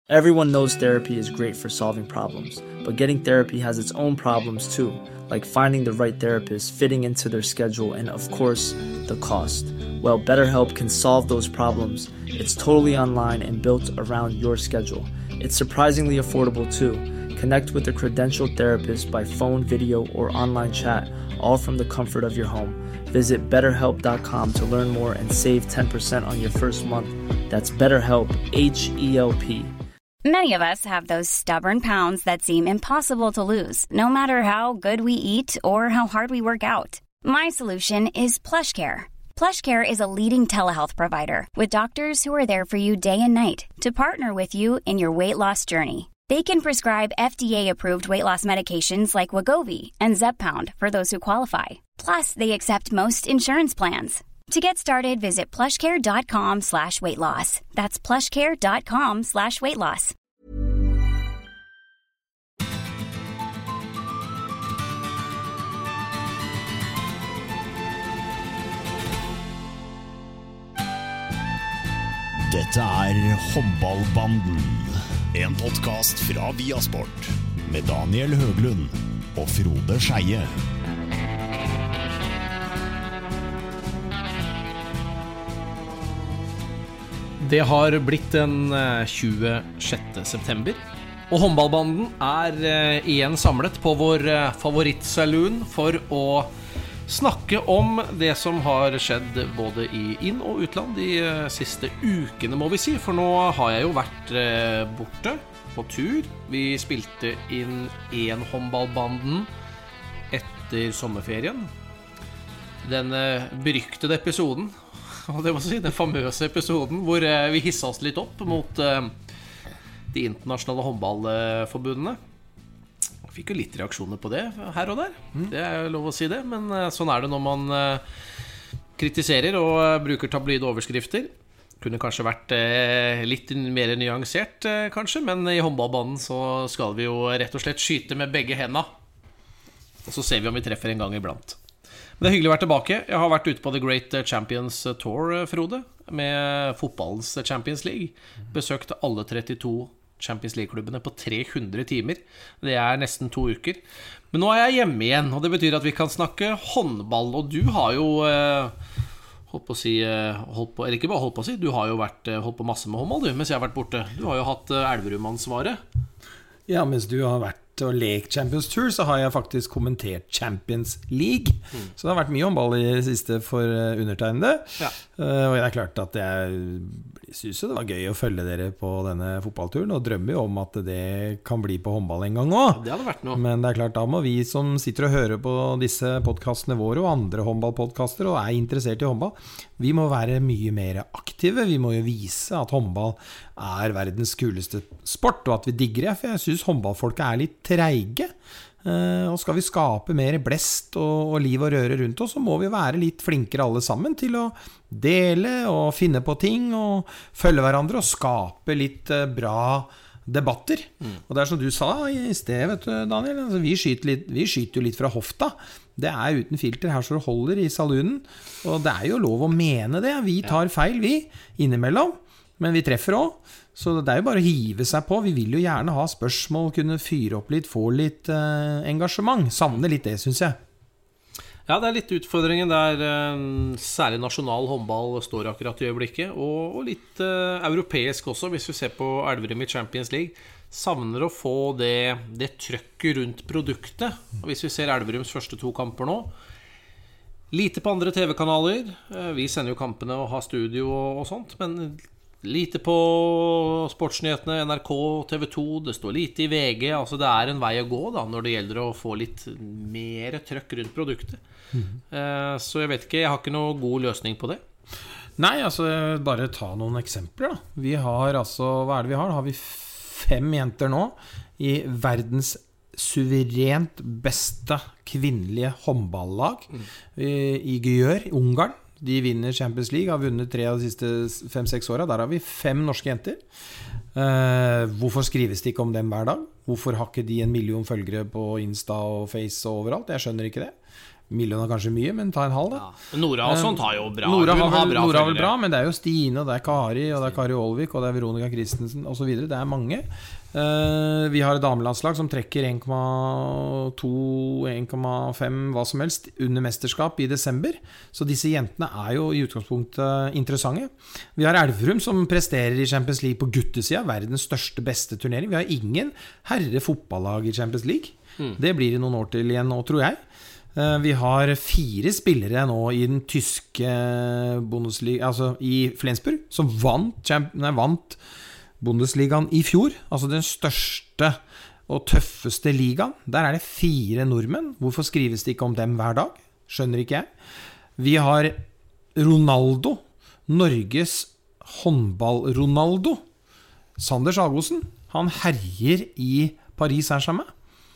Everyone knows therapy is great for solving problems, but getting therapy has its own problems too, like finding the right therapist, fitting into their schedule, and of course, the cost. Well, BetterHelp can solve those problems. It's totally online and built around your schedule. It's surprisingly affordable too. Connect with a credentialed therapist by phone, video, or online chat, all from the comfort of your home. Visit BetterHelp.com to learn more and save 10% on your first month. That's BetterHelp, H-E-L-P. Many of us have those stubborn pounds that seem impossible to lose, no matter how good we eat or how hard we work out. My solution is PlushCare. PlushCare is a leading telehealth provider with doctors who are there for you day and night to partner with you in your weight loss journey. They can prescribe FDA-approved weight loss medications like Wegovy and Zepbound for those who qualify. Plus, they accept most insurance plans. To get started, visit plushcare.com/weightloss. That's plushcare.com/weightloss. Dette Håndballbanden, en podcast fra Viasport, med Daniel Høglund og Frode Skeie. Det har blitt den 26. september, og Håndballbanden igjen samlet på vår favorittsaloon for å snakke om det som har skjedd både i inn- og utland de siste ukene, må vi si. For nå har jeg jo vært borte på tur. Vi spilte inn en Håndballbanden etter sommerferien. Den beryktede episoden, og det må si, den famøse episoden hvor vi hisset oss litt opp mot de internasjonale håndballforbundene. Jeg fikk jo litt reaksjoner på det her og der. Det jo lov å si det, men sånn det når man kritiserer og bruker tabloide overskrifter. Kunne kanskje vært litt mer nyansert, kanskje, men i håndballbanen så skal vi jo rett og slett skyte med begge hendene. Og så ser vi om vi treffer en gang iblant. Men det hyggelig å være tilbake. Jeg har vært ute på The Great Champions Tour, Frode, med fotballens Champions League. Besøkte alle 32 Champions League-klubbene på 300 timer. Det nesten 2 uker. Men nå jeg hjemme igjen, og det betyr at vi kan snakke håndball. Og du har jo holdt på å si, eller ikke bare holdt på å si, du har jo holdt på masse med håndball, mens jeg har vært borte. Du har jo hatt Elverum-ansvaret. Ja, mens du har vært og lekt Champions Tour, så har jeg faktisk kommentert Champions League. Så det har vært mye håndball i det siste for undertegnede. Ja. Og det klart at jeg synes det var gøy å følge dere på denne fotballturen, og drømmer jo om at det kan bli på håndball en gang også. Ja, det hadde vært noe. Men det klart, da må vi som sitter og hører på disse podcastene våre og andre håndballpodcaster og interessert i håndball, vi må være mye mer aktive. Vi må jo vise at håndball verdens kuleste sport, og at vi digger det, for jeg synes håndballfolk litt treige. Og skal vi skape mer blest og liv og røre rundt oss, så må vi være litt flinkere alle sammen til å dele og finne på ting og følge hverandre og skape litt bra debatter. Og det som du sa i sted, vet du, Daniel, altså vi skyter jo litt fra hofta. Det uten filter her så det holder i saloonen, og det jo lov å mene det. Vi tar feil, vi, innimellom, men vi treffer også. Så det jo bare å hive seg på. Vi vil jo gjerne ha spørsmål, kunne fyre opp litt, få litt engasjement. Savne litt det, synes jeg. Ja, det litt utfordringen der særlig nasjonal håndball står akkurat i øyeblikket, og litt europeisk også, hvis vi ser på Elverum i Champions League. Savner å få det trøkket rundt produktet. Hvis vi ser Elverums første 2 kamper nå, lite på andre TV-kanaler. Vi sender jo kampene og har studio og sånt, men lite på sportsnyhetene, NRK, TV 2, det står lite i VG. Altså det en vei å gå da, når det gjelder å få litt mer trøkk rundt produktet. Så jeg vet ikke, jeg har ikke noe god løsning på det. Nei, altså bare ta noen eksempler da. Vi har altså, hva det vi har? Har vi 5 jenter nå i verdens suverent beste kvinnelige håndballag i Gyør, i Ungarn. De vinner Champions League, har vunnet 3 av de siste 5-6 årene. Der har vi 5 norske jenter. Hvorfor skrives det ikke om dem hver dag? Hvorfor har ikke de 1 million følgere på Insta og Face og overalt? Jeg skjønner ikke det. Million er kanskje mye, men ta en halv da. Nora og sånt har jo bra. Nora Hun har følgere. vel bra, men det er jo Stine, og det er Kari, og det er Kari Olvik, og det er Veronica Christensen, og så videre. Det er mange. Vi har et damelandslag som trekker 1,2, 1,5, hva som helst, under mesterskap i desember. Så disse jentene er jo i utgangspunktet interessante. Vi har Elverum som presterer i Champions League på guttesida, verdens største, beste turnering. Vi har ingen herre fotballag i Champions League. Det blir det noen år til igjen nå, tror jeg. Vi har 4 spillere nå i den tyske Bundesliga, altså i Flensburg, som vant Bundesligaen i fjor, altså den største og tøffeste ligaen. Der er det 4 nordmenn. Hvorfor skrives det ikke om dem hver dag? Skjønner ikke jeg. Vi har Ronaldo, Norges håndball-Ronaldo. Sander Sagosen, han herjer i Paris Saint-Germain.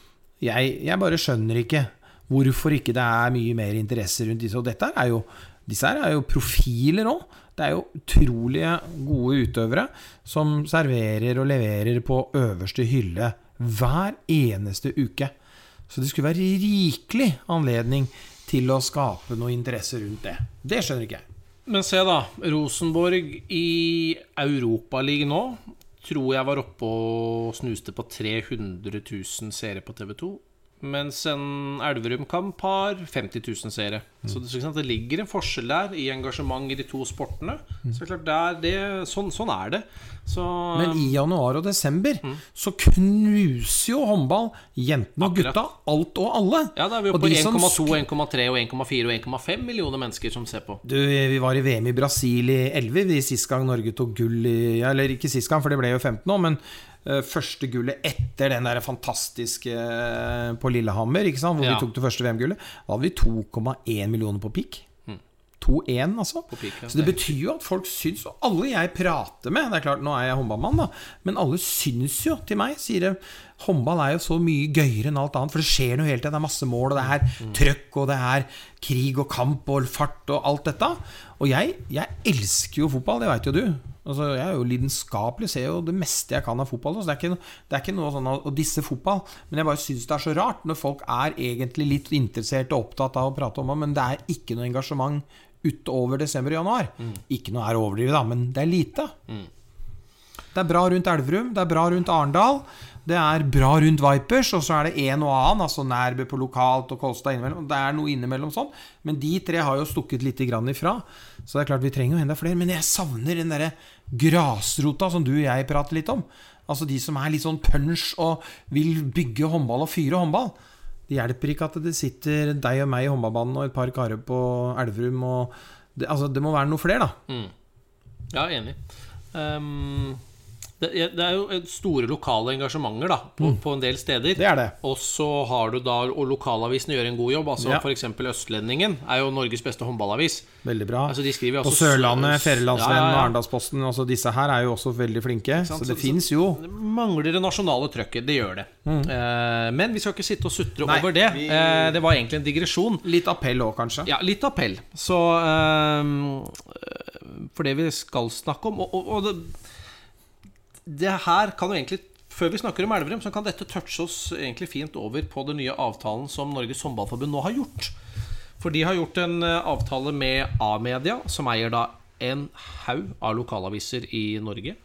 Jeg bare skjønner ikke hvorfor ikke det er mye mer interesse rundt disse. Og disse her er jo profiler også. Det er jo utrolig gode utøvere som serverer og leverer på øverste hylle hver eneste uke. Så det skulle være rikelig anledning til å skape noe interesse rundt det. Det skjønner ikke jeg. Men se da, Rosenborg i Europaligaen nå, tror jeg var oppe og snuste på 300 000 seere på TV 2. Mens en Elverum-kamp har 50 000 seere. Så det ligger en forskjell der i engasjement i de to sportene. Så klart sånn er det. Men i januar og desember så knuser jo håndball jentene og gutta, alt og alle. Ja, da er vi jo på 1,2, 1,3 og 1,4 og 1,5 millioner mennesker som ser på. Vi var i VM i Brasil i 11, sist gang Norge tok gull eller ikke sist gang, for det ble jo 15 nå, men første gullet etter den der fantastiske på Lillehammer, ikke sant? Hvor vi tok det første VM-gullet, da hadde vi 2,1 millioner på peak. 2,1 altså. Peak, ja. Så det betyr jo at folk syns, og alle jeg prater med, det er klart, nå er jeg håndballmann da, men alle syns jo til meg, sier det, håndball er jo så mye gøyere enn alt annet, for det skjer noe hele tiden, det er masse mål, og det er trøkk, og det er krig og kamp og fart og alt dette. Og jeg elsker jo fotball, det vet jo du. Altså, jeg er jo lidenskapelig, ser jo det meste jeg kan av fotball, så det er ikke noe sånn å disse fotball, men jeg bare synes det er så rart når folk er egentlig litt interessert og opptatt av å prate om det, men det er ikke noe engasjement utover desember og januar. Ikke noe er overdrivet da, men det er lite. Det er bra rundt Elverum, det er bra rundt Arendal, det er bra rundt Vipers, og så er det en og annen, altså Nærbø på lokalt og Kolstad innimellom, det er noe innimellom sånn, men de 3 har jo stukket litt grann ifra, så det er klart vi trenger jo enda flere, men jeg savner den der grasrota som du og jeg prater litt om, altså de som er litt sånn punch og vil bygge håndball og fyre håndball. Det hjelper ikke at det sitter deg og meg i håndballbanen og et par karer på Elverum, og det må være noe flere da. Ja, enig. Det er jo store lokale engasjementer da, på en del steder. Det er det. Og så har du da, og lokalavisene gjør en god jobb, altså for eksempel Østlendingen er jo Norges beste håndballavis. Veldig bra. Altså, de skriver jo på også Sørlandet, Fjellandsvennen og Arendalsposten, altså disse her er jo også veldig flinke, så det finnes jo. Det mangler det nasjonale trøkket, det gjør det. Men vi skal ikke sitte og sutre over det. Det var egentlig en digresjon. Litt appell også, kanskje. Ja, litt appell. Så for det vi skal snakke om, og det her kan jo egentlig, før vi snakker om Elverum, så kan dette touche oss egentlig fint over på den nye avtalen som Norges håndballforbund nå har gjort. For de har gjort en avtale med A-media, som eier da en haug av lokalaviser i Norge.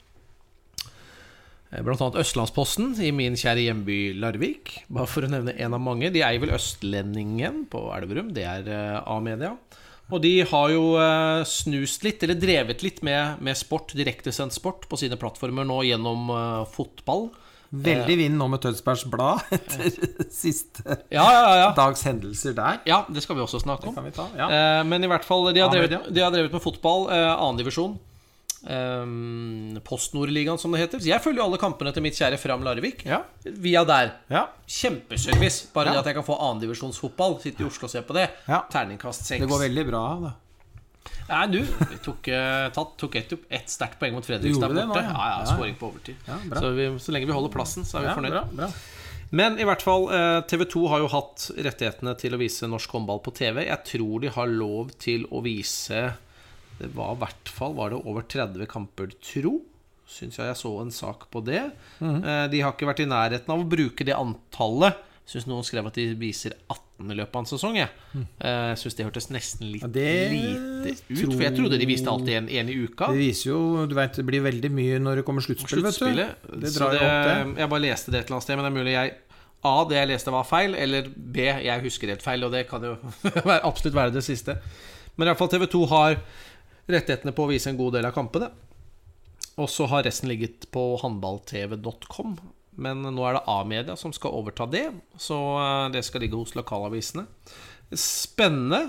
Blant annet Østlandsposten i min kjære hjemby Larvik, bare for å nevne en av mange. De eier vel Østlendingen på Elverum, det er A-media. Og de har jo snust litt, eller drevet litt med sport, direktesendt sport på sine plattformer nå gjennom fotball. Veldig vind nå med Tønsbergs Blad etter siste dags hendelser der. Ja, det skal vi også snakke om. Det kan vi ta, ja. Men i hvert fall, de har drevet med fotball, annen divisjon. PostNord-ligaen som det heter. Så jeg følger jo alle kampene til mitt kjære Fram Larvik via der. Kjempeservice. Bare det at jeg kan få annendivisjonsfotball. Sitte i Oslo og se på det. Terningkast 6. Det går veldig bra da. Nei, du, vi tok ett sterkt poeng mot Fredrikstad borte. Skåring på overtid. Så lenge vi holder plassen, så er vi fornøyd. Bra. Men i hvert fall, TV 2 har jo hatt rettighetene til å vise norsk håndball på TV. Jeg tror de har lov til å vise, det var i hvert fall var det over 30 kamper, synes jeg så en sak på det. De har ikke vært i nærheten av å bruke det antallet Synes noen skrev at de viser 18 i løpet av en sesong. Jeg synes det hørtes nesten litt lite ut. For jeg trodde de viste alltid en i uka. Det viser jo, du vet, det blir veldig mye når det kommer sluttspill, vet du. Det drar jo opp det. Jeg bare leste det et eller annet sted, men det er mulig det jeg leste var feil, eller B, jeg husker helt feil, og det kan jo absolutt være det siste. Men i hvert fall TV 2 har rettighetene på å vise en god del av kampene. Og så har resten ligget på håndballtv.com. Men nå det A-media som skal overta det, så det skal ligge hos lokalavisene. Spennende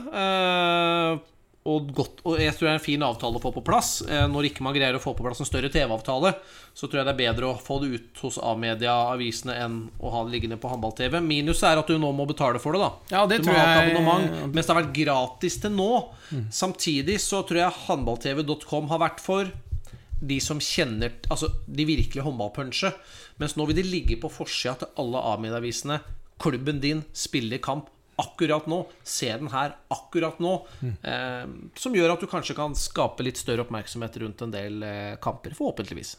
og godt, og jeg tror det en fin avtale å få på plass. Når ikke man greier å få på plass en større TV-avtale, så tror jeg det bedre å få det ut hos A-media-avisene enn å ha det liggende på håndball-TV. Minus at du nå må betale for det da. Ja, det du tror må ha et jeg... abonnement, mens det har vært gratis til nå. Samtidig så tror jeg håndballtv.com har vært for de som kjenner, altså de virkelige håndballpunche. Mens nå vil de ligge på forsida til alle A-medieavisene. Klubben din spiller kamp akkurat nå. Se den her akkurat nå. Som gjør at du kanskje kan skape litt større oppmerksomhet rundt en del kamper, forhåpentligvis.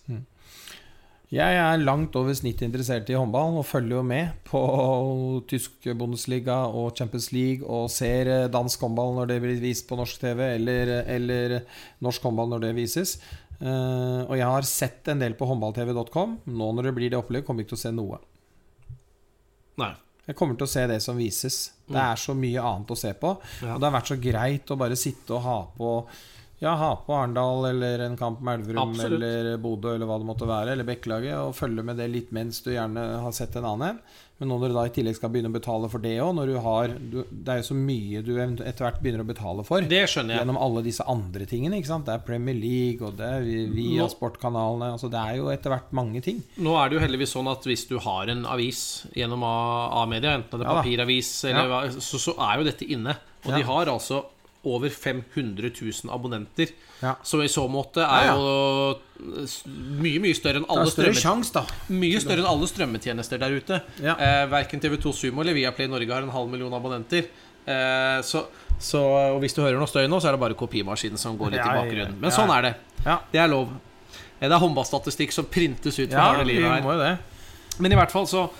Jeg langt over snitt interessert i håndball og følger jo med på tysk Bundesliga og Champions League og ser dansk håndball når det blir vist på norsk TV eller norsk håndball når det vises. Og jeg har sett en del på håndballtv.com. Nå når det blir det opplegg kommer jeg ikke til å se noe. Nei. Jeg kommer til å se det som vises. Det så mye annet å se på. Og det har vært så greit å bare sitte og ha på Arendal eller en kamp med Elverum eller Bodø eller hva det måtte være, eller Bekkelaget, og følge med det litt mens du gjerne har sett en annen. Men nå når du da i tillegg skal begynne å betale for det også, når det jo så mye du etter hvert begynner å betale for. Det skjønner jeg. Gjennom alle disse andre tingene, ikke sant? Det Premier League, og det via sportkanalene, altså det jo etter hvert mange ting. Nå det jo heldigvis sånn at hvis du har en avis gjennom A-media, enten det papiravis, eller så jo dette inne. Og de har altså over 500 000 abonnenter. Så i så måte jo mye større enn alle mye større enn alle strømmetjenester der ute. Hverken TV2 Sumo eller Viaplay Norge har 500 000 abonnenter. Og hvis du hører noe støy nå, så det bare kopimaskinen som går litt i bakgrunnen. Men sånn det. Det lov. Det håndballstatistikk som printes ut for hele livet her. Må jo det. Men i hvert fall så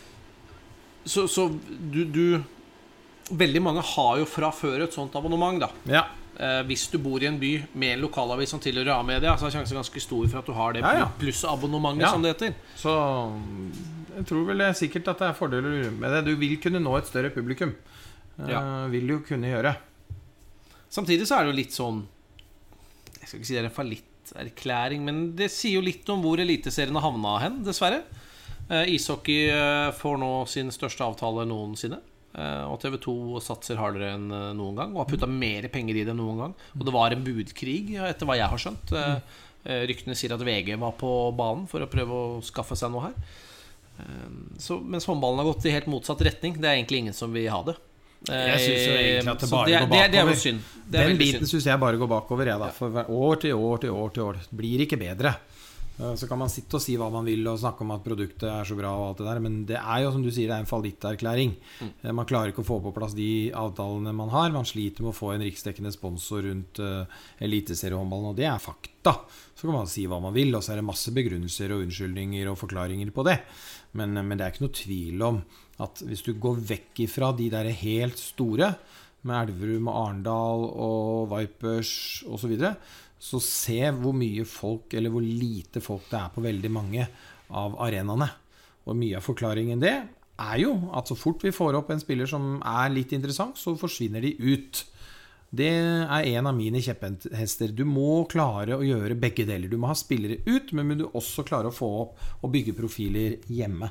veldig mange har jo fra før et sånt abonnement da. Hvis du bor i en by med en lokalavis som tilhører A-media, så sjansen ganske stor for at du har det pluss abonnementet som det heter. Så jeg tror vel sikkert at det fordeler med det. Du vil kunne nå et større publikum. Vil du jo kunne gjøre. Samtidig så det jo litt sånn, jeg skal ikke si det en fallitterklæring, men det sier jo litt om hvor eliteserien har havnet hen, dessverre. Ishockey får nå sin største avtale noensinne. Og TV 2 satser hardere enn noen gang og har puttet mer penger i det enn noen gang. Og det var en budkrig, etter hva jeg har skjønt. Ryktene sier at VG var på banen for å prøve å skaffe seg noe her. Så, mens håndballen har gått i helt motsatt retning. Det egentlig ingen som vil ha det. Jeg synes jo egentlig at det bare går bakover. Det jo synd. Den biten synes jeg bare går bakover for år til år til år til år. Det blir ikke bedre. Så kan man sitte og si hva man vil og snakke om at produktet så bra og alt det der, men det jo som du sier, det en fallitterklæring. Man klarer ikke å få på plass de avtalene man har. Man sliter med å få en riksdekkende sponsor rundt eliteseriehåndballen, og det fakta. Så kan man si hva man vil, og så det masse begrunnelser og unnskyldninger og forklaringer på det. Men det ikke noe tvil om at hvis du går vekk ifra de der helt store, med Elverum og Arendal og Vipers og så videre, så se hvor mye folk, eller hvor lite folk det på veldig mange av arenaene. Og mye av forklaringen det jo at så fort vi får opp en spiller som litt interessant, så forsvinner de ut. Det en av mine kjepphester. Du må klare å gjøre begge deler. Du må ha spillere ut, men du også klare å få opp og bygge profiler hjemme.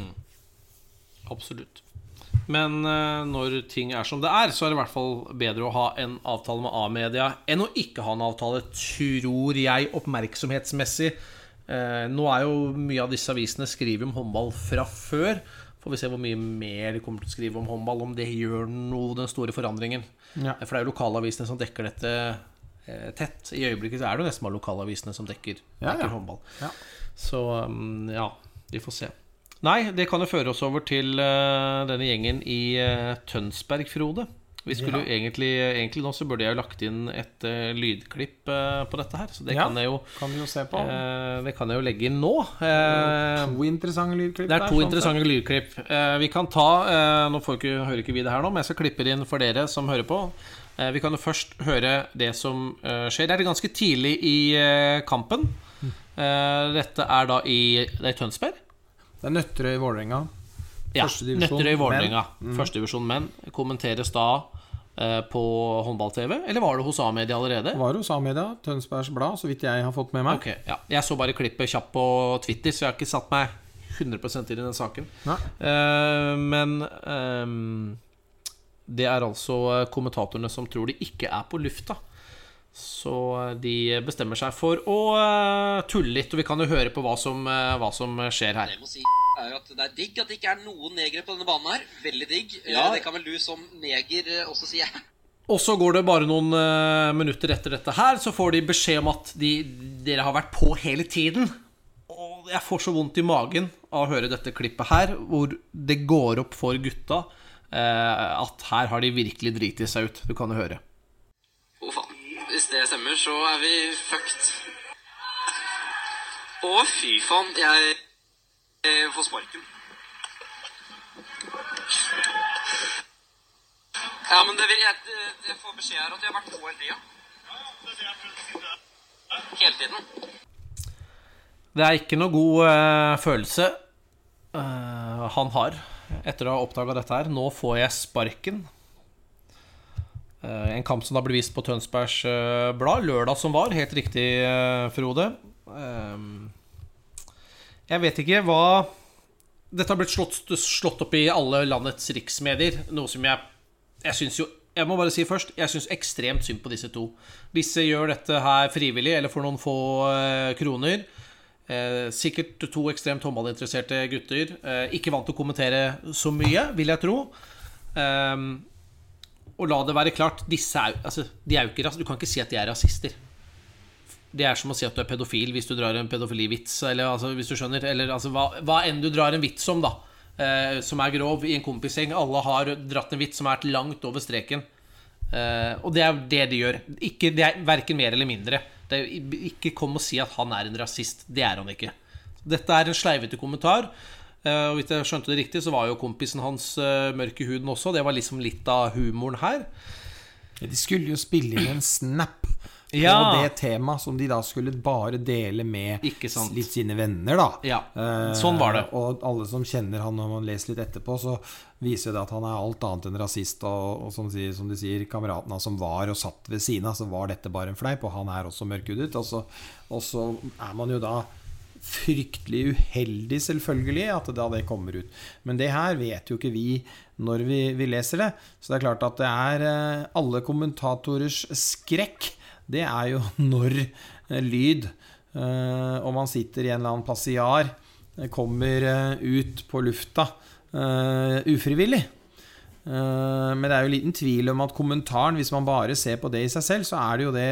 Absolutt. Men når ting som det så det i hvert fall bedre å ha en avtale med A-media enn å ikke ha en avtale, tror jeg, oppmerksomhetsmessig. Nå jo mye av disse avisene skriver om håndball fra før. Får vi se hvor mye mer de kommer til å skrive om håndball, om det gjør noe, den store forandringen. For det jo lokalavisene som dekker dette tett. I øyeblikket så det nesten bare lokalavisene som dekker håndball. Så vi får se. Nei, det kan jo føre oss over til denne gjengen i Tønsberg, Frode. Vi skulle jo egentlig nå så burde jeg jo lagt inn et lydklipp på dette her. Så det kan jeg jo se på. Det kan jeg jo legge inn nå. To interessante lydklipp. Det to interessante lydklipp. Vi kan ta, nå hører ikke vi det her nå, men jeg skal klippe det inn for dere som hører på. Vi kan jo først høre det som skjer. Det ganske tidlig i kampen. Dette da det i Tønsberg. Det Nøtterøy i Vålerenga. Ja, Nøtterøy i Vålerenga, første divisjon menn. Kommenteres da på håndball-TV, eller var det hos A-media allerede? Det var hos A-media, Tønsbergs Blad, så vidt jeg har fått med meg. Ok, ja. Jeg så bare klippet kjapt på Twitter, så jeg har ikke satt meg 100% i den saken. Men det altså kommentatorene som tror de ikke på lufta. Så de bestemmer seg for å tulle litt, og vi kan jo høre på hva som skjer her. Det må si at det digg at det ikke noen negere på denne banen her. Veldig digg. Ja. Det kan vel du som neger også si. Og så går det bare noen minutter etter dette her, så får de beskjed om at dere har vært på hele tiden. Og jeg får så vondt i magen av å høre dette klippet her, hvor det går opp for gutta at her har de virkelig dritet seg ut. Du kan jo høre. Faen. Hvis det stemmer, så vi fucked. Fy faen, jeg får sparken. Ja, men jeg får beskjed her at jeg har vært på hele tiden. Hele tiden. Det ikke noe god følelse han har etter å ha oppdaget dette her. Nå får jeg sparken. En kamp som da ble vist på Tønsbergs Blad lørdag som var, helt riktig, Frode. Jeg vet ikke hva. Dette har blitt slått opp i alle landets riksmedier. Noe som jeg synes jo, jeg må bare si først, jeg synes ekstremt synd på disse to. Disse gjør dette her frivillig, eller for noen få kroner. Sikkert to ekstremt håndballinteresserte gutter. Ikke vant til å kommentere så mye, vil jeg tro. Og la det være klart, disse de jo ikke, du kan ikke si at de rasister. Det som å si at du pedofil hvis du drar en pedofilivits, eller hvis du skjønner, eller hva enn du drar en vits om da, som grov i en kompiseng. Alle har dratt en vits som langt over streken, og det det de gjør. Det hverken mer eller mindre. Ikke kom og si at han en rasist. Det han ikke. Dette en sleivete kommentar. Og hvis jeg skjønte det riktig, så var jo kompisen hans mørk i huden også. Det var liksom litt av humoren her. De skulle jo spille inn en snap på det tema som de da skulle bare dele med litt sine venner da. Ja, sånn var det. Og alle som kjenner han, når man leser litt etterpå, så viser det at han alt annet enn rasist. Og som de sier, kameratene som var og satt ved siden av, så var dette bare en fleip, og han også mørkhudet. Og så man jo da fryktelig uheldig selvfølgelig at det kommer ut. Men det her vet jo ikke vi når vi leser det. Så det klart at det alle kommentatorers skrekk. Det jo når lyd, og man sitter i en eller annen passiar, kommer ut på lufta ufrivillig. Men det jo liten tvil om at kommentaren, hvis man bare ser på det i seg selv, så det jo det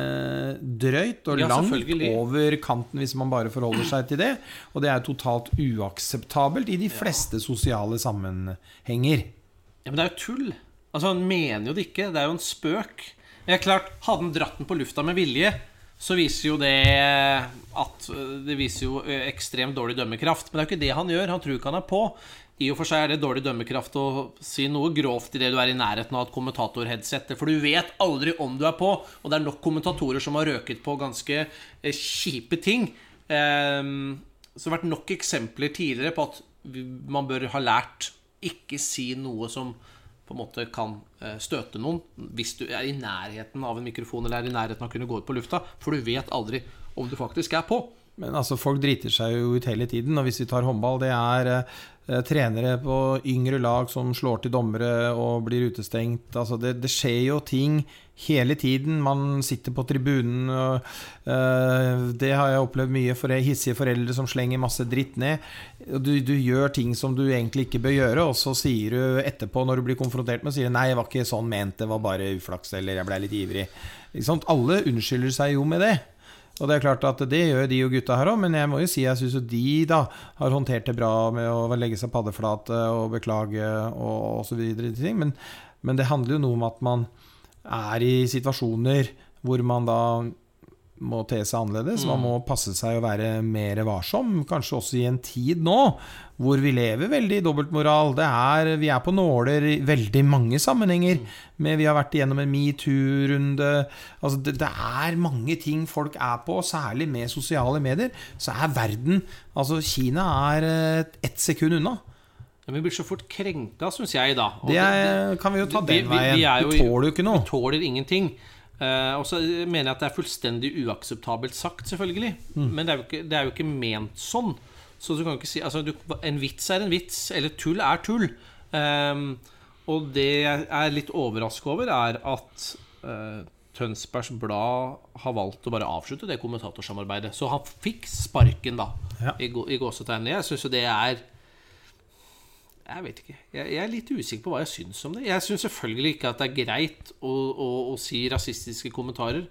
drøyt og langt over kanten hvis man bare forholder seg til det. Og det jo totalt uakseptabelt i de fleste sosiale sammenhenger. Ja, men det jo tull. Han mener jo det ikke, det jo en spøk. Klart, hadde han dratt den på lufta med vilje, så viser jo det at det viser jo ekstremt dårlig dømmekraft. Men det jo ikke det han gjør, han tror ikke han på. I og for seg det dårlig dømmekraft å si noe grovt i det du i nærheten av et kommentatorheadset, for du vet aldri om du på, og det nok kommentatorer som har røket på ganske kjipe ting. Så det har vært nok eksempler tidligere på at man bør ha lært ikke si noe som på en måte kan støte noen hvis du i nærheten av en mikrofon eller i nærheten av å kunne gå ut på lufta, for du vet aldri om du faktisk på. Men folk driter seg jo ut hele tiden, og hvis vi tar håndball, det trenere på yngre lag som slår til dommere og blir utestengt. Det skjer jo ting hele tiden. Man sitter på tribunen, og det har jeg opplevd mye for hissige foreldre som slenger masse dritt ned. Du gjør ting som du egentlig ikke bør gjøre, og så sier du etterpå, når du blir konfrontert med, sier du, nei, det var ikke sånn ment, det var bare uflaks, eller jeg ble litt ivrig. Alle unnskylder seg jo med det. Og det klart at det gjør de og gutta her også, men jeg må jo si, jeg synes at de da har håndtert det bra med å legge seg paddeflate og beklage og så videre ting, men Men det handler jo noe om at man I situasjoner hvor man da må te seg annerledes, man må passe seg å være mer varsom, kanskje også I en tid nå, hvor vi lever veldig I dobbeltmoral. Vi på nåler I veldig mange sammenhenger, men vi har vært igjennom en MeToo-runde, altså det mange ting folk på, særlig med sosiale medier, så verden, altså Kina ett sekund unna. Men vi blir så fort krenket, synes jeg da. Og kan vi jo ta den veien, vi tåler jo ikke noe. Vi tåler ingenting. Og så mener jeg at det fullstendig uakseptabelt sagt, selvfølgelig. Men det jo ikke ment sånn. Så du kan ikke si, altså en vits en vits, eller tull tull. Og det jeg litt overrasket over at Tønsbergs Blad har valgt å bare avslutte det kommentatorsamarbeidet. Så han fikk sparken da, I gåsetegnet. Jeg synes jo det jeg vet ikke. Jeg litt usikker på hva jeg synes om det. Jeg synes selvfølgelig ikke at det greit å si rasistiske kommentarer.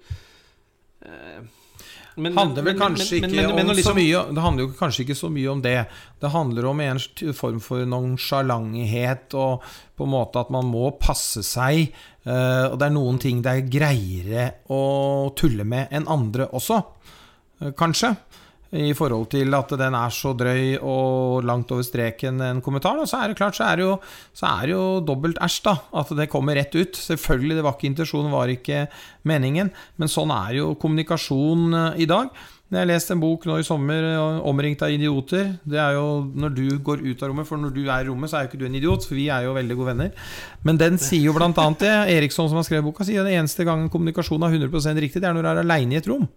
Det handler vel kanskje ikke om så mye. Det handler jo kanskje ikke så mye om det. Det handler om en form for nonchalantighet og på en måte at man må passe seg. Og det noen ting det greiere å tulle med enn andre også. Kanskje. I forhold til at den så drøy og langt over streken en kommentar, så det klart, så det jo dobbelt æsj da, at det kommer rett ut. Selvfølgelig, det var ikke intensjonen, var ikke meningen, men sånn jo kommunikasjon I dag. Jeg har lest en bok nå I sommer, Omringt av idioter. Det jo når du går ut av rommet, for når du I rommet, så jo ikke du en idiot, for vi jo veldig gode venner. Men den sier jo blant annet det, Eriksson som har skrevet boka, sier det eneste gangen kommunikasjon 100% riktig, det når du alene I et rom.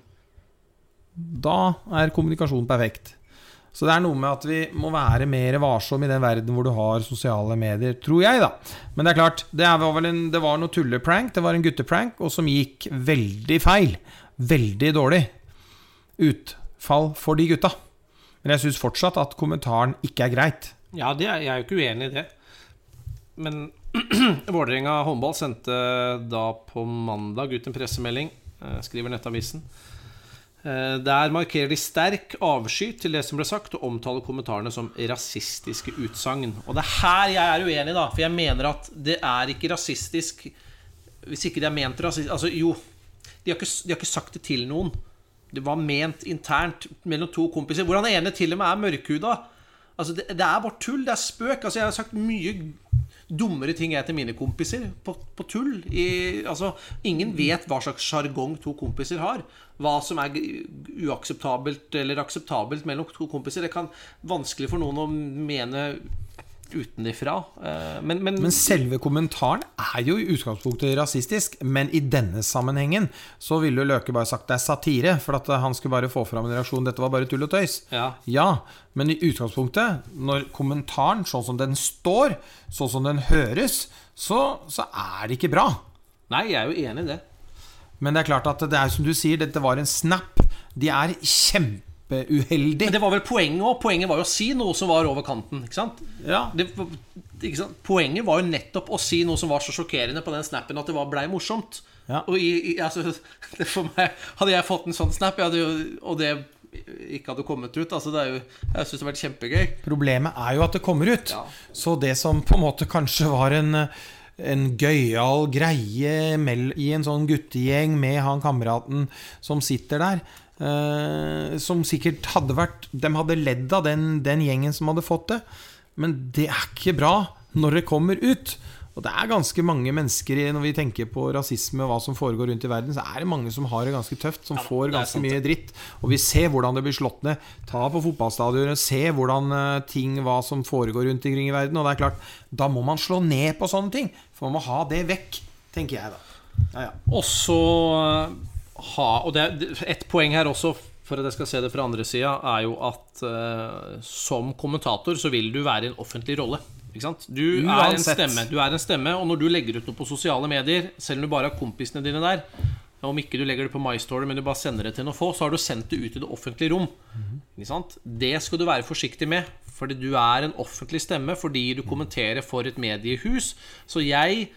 Da kommunikasjon perfekt. Så det noe med at vi må være mer varsom I den verden hvor du har sosiale medier, tror jeg da. Men det klart, det var noe tulleprank, det var en gutteprank, og som gikk veldig feil, veldig dårlig utfall for de gutta. Men jeg synes fortsatt at kommentaren ikke greit. Ja, jeg jo ikke uenig I det. Men Vålerenga håndball sendte da på mandag ut en pressemelding, skriver Nettavisen. Der markerer de sterk avsky til det som ble sagt og omtaler kommentarene som rasistiske utsagn. Og det her jeg uenig da, for jeg mener at det ikke rasistisk hvis ikke det ment rasistisk. Altså jo, de har ikke sagt det til noen. Det var ment internt mellom to kompiser. Hvordan ene til og med mørkhuda. Altså det bare tull, det spøk. Altså jeg har sagt mye dummere ting til mine kompiser på tull altså, ingen vet hva slags jargong to kompiser har, hva som uakseptabelt eller akseptabelt mellom to kompiser. Det kan vanskelig for noen å mene utenifra men selve kommentaren jo I utgangspunktet rasistisk, men I denne sammenhengen så ville Løke bare sagt det satire, for at han skulle bare få fram en reaksjon, dette var bare tull og tøys. Ja, men I utgangspunktet når kommentaren, sånn som den står, sånn som den høres, så det ikke bra. Nei, jeg jo enig I det. Men det klart at det som du sier, dette var en snap. De kjempeuheldig. Men det var vel poenget også. Poenget var jo å si noe som var over kanten, ikke sant? Ja. Ikke sant? Poenget var jo nettopp å si noe som var så sjokkerende på den snappen at det ble morsomt. Ja. Og altså, for meg, hadde jeg fått en sånn snap, og det ikke hadde kommet ut, altså jeg synes det har vært kjempegøy. Problemet jo at det kommer ut. Ja. Så det som på en måte kanskje var en gøyal greie I en sånn guttegjeng med han kameraten som sitter der, som sikkert hadde vært, de hadde ledd av den gjengen som hadde fått det, men det ikke bra når det kommer ut. Og det ganske mange mennesker, når vi tenker på rasisme og hva som foregår rundt I verden, så det mange som har det ganske tøft, som får ganske mye dritt. Og vi ser hvordan det blir slått ned. Ta på fotballstadioner, se hvordan hva som foregår rundt omkring I verden. Og det klart, da må man slå ned på sånne ting, for man må ha det vekk, tenker jeg da. Og så og det et poeng her også, for at jeg skal se det fra andre siden, jo at som kommentator så vil du være I en offentlig rolle. Ikke sant? Du en stemme, og når du legger ut noe på sosiale medier, selv om du bare har kompisene dine der, om ikke du legger det på MyStory, men du bare sender det til noen få, så har du sendt det ut I det offentlige rom. Ikke sant? Det skal du være forsiktig med, fordi du en offentlig stemme, fordi du kommenterer for et mediehus. Så jeg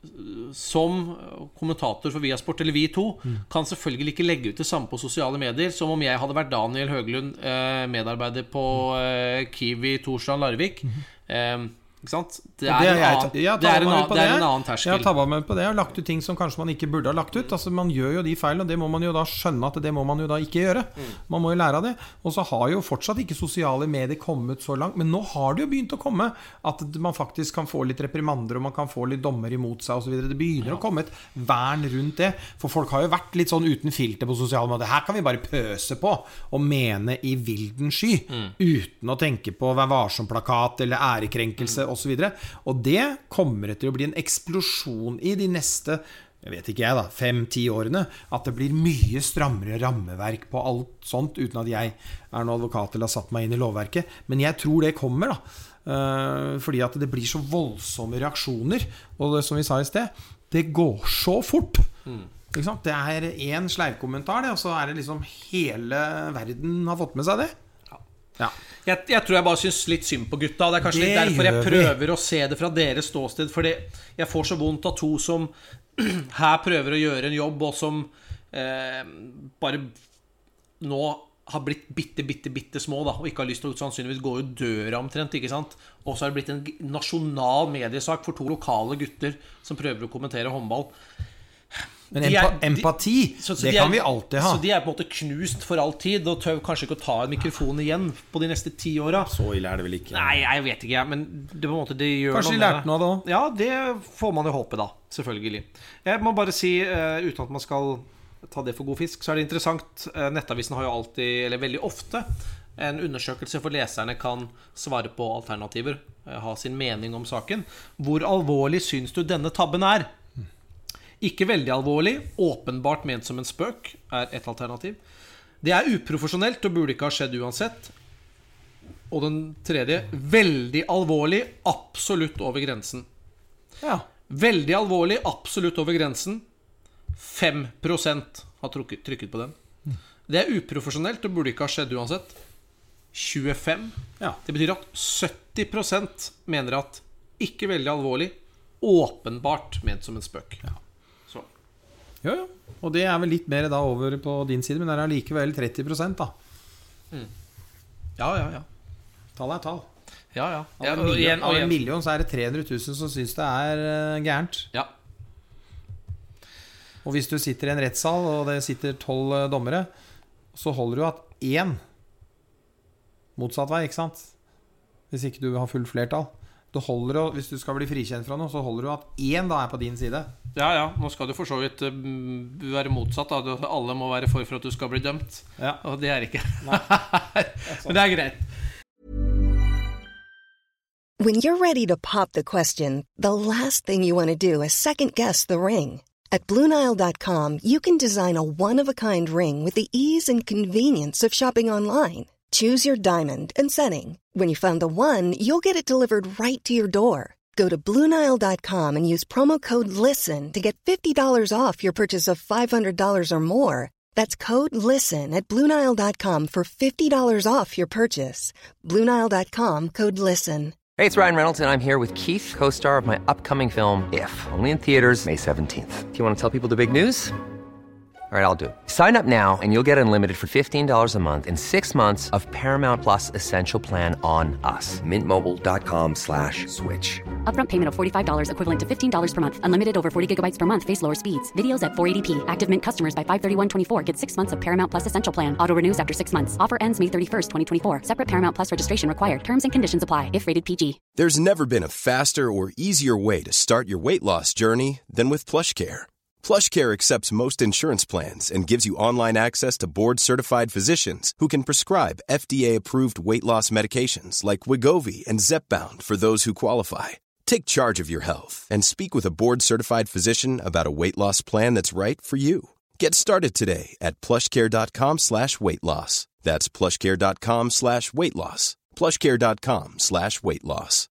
som kommentator for Viasport, eller vi to, kan selvfølgelig ikke legge ut det samme på sosiale medier som om jeg hadde vært Daniel Høglund, medarbeider på Kiwi Torsland Larvik. Ikke sant? Det Jeg er en annen Jeg terskel. har tabba meg på det. Jeg har lagt ut ting som kanskje man ikke burde ha lagt ut. Altså Man gjør jo de feilene, og det må man jo da skjønne at det må man jo da ikke gjøre. Man må jo lære av det. Og så har jo fortsatt ikke sosiale medier kommet så langt, men nå har det jo begynt å komme at man faktisk kan få litt reprimander, og man kan få litt dommer imot seg og så videre. Det begynner å komme et vern rundt det. For folk har jo vært litt sånn uten filter på sosiale medier. Her kan vi bare pøse på og mene i vilden sky uten å tenke på Vær varsom-plakat eller ærekrenkelse og så videre. Og det kommer til å bli en eksplosjon i de neste, jeg vet ikke jeg da, 5-10 årene, at det blir mye strammere rammeverk på alt sånt, uten at jeg er noen advokat eller har satt meg inn i lovverket. Men jeg tror det kommer da, fordi at det blir så voldsomme reaksjoner, og det, som vi sa i sted, det går så fort. Ikke sant? Det er en sleivkommentar, og så er det liksom hele verden har fått med seg det. Ja. Jeg tror jeg bare synes litt synd på gutta. Det er kanskje litt derfor jeg prøver å se det fra deres ståsted. Fordi jeg får så vondt av to som her prøver å gjøre en jobb, og som bare nå har blitt bitte små da, og ikke har lyst til å sannsynligvis gå ut døra omtrent, ikke sant? Og så har det blitt en nasjonal mediesak for to lokale gutter som prøver å kommentere håndball. Men empati, det kan vi alltid ha. Så de er på en måte knust for all tid, og tør kanskje ikke å ta en mikrofon igjen på de neste 10 årene. Så ille er det vel ikke? Nei, jeg vet ikke, men det på en måte de gjør kanskje de lærte noe da? Ja, det får man jo håpe da, selvfølgelig. Jeg må bare si, uten at man skal ta det for god fisk, så er det interessant. Nettavisen har jo alltid, eller veldig ofte, en undersøkelse for leserne kan svare på alternativer, ha sin mening om saken. Hvor alvorlig synes du denne tabben er? Ikke veldig alvorlig, åpenbart ment som en spøk, er et alternativ. Det er uprofesjonelt og burde ikke ha skjedd uansett. Og den tredje, veldig alvorlig, absolutt over grensen. Ja. Veldig alvorlig, absolutt over grensen. 5% har trykket på den. Det er uprofesjonelt og burde ikke ha skjedd uansett. 25%. Ja. Det betyr at 70% mener at ikke veldig alvorlig, åpenbart ment som en spøk. Ja. Ja, og det er vel litt mer da over på din side, men det er likevel 30% da. Ja. Tall er tall. Ja. Av en million så er det 300 000 som synes det er gærent. Ja. Og hvis du sitter i en rettssal, og det sitter 12 dommere, så holder du at 1 motsatt vei, ikke sant? Hvis ikke du har full flertall. Det holder, hvis du skal bli frikjent fra noe, så holder du at 1 da er på din side. Ja, nå skal du for så vidt være motsatt da. Alle må være for at du skal bli dømt. Ja. Og det er ikke. Men det er greit. When you're ready to pop the question, the last thing you want to do is second-guess the ring. At BlueNile.com, you can design a one-of-a-kind ring with the ease and convenience of shopping online. Choose your diamond and setting. When you find the one, you'll get it delivered right to your door. Go to BlueNile.com and use promo code LISTEN to get $50 off your purchase of $500 or more. That's code LISTEN at BlueNile.com for $50 off your purchase. BlueNile.com, code LISTEN. Hey, it's Ryan Reynolds, and I'm here with Keith, co-star of my upcoming film, If, only in theaters May 17th. Do you want to tell people the big news? All right, I'll do it. Sign up now and you'll get unlimited for $15 a month and 6 months of Paramount Plus Essential Plan on us. MintMobile.com/switch. Upfront payment of $45 equivalent to $15 per month. Unlimited over 40 gigabytes per month. Face lower speeds. Videos at 480p. Active Mint customers by 531.24 get 6 months of Paramount Plus Essential Plan. Auto renews after 6 months. Offer ends May 31st, 2024. Separate Paramount Plus registration required. Terms and conditions apply if rated PG. There's never been a faster or easier way to start your weight loss journey than with PlushCare. PlushCare accepts most insurance plans and gives you online access to board-certified physicians who can prescribe FDA-approved weight loss medications like Wegovy and Zepbound for those who qualify. Take charge of your health and speak with a board-certified physician about a weight loss plan that's right for you. Get started today at plushcare.com/weightloss. That's plushcare.com/weightloss. plushcare.com/weightloss.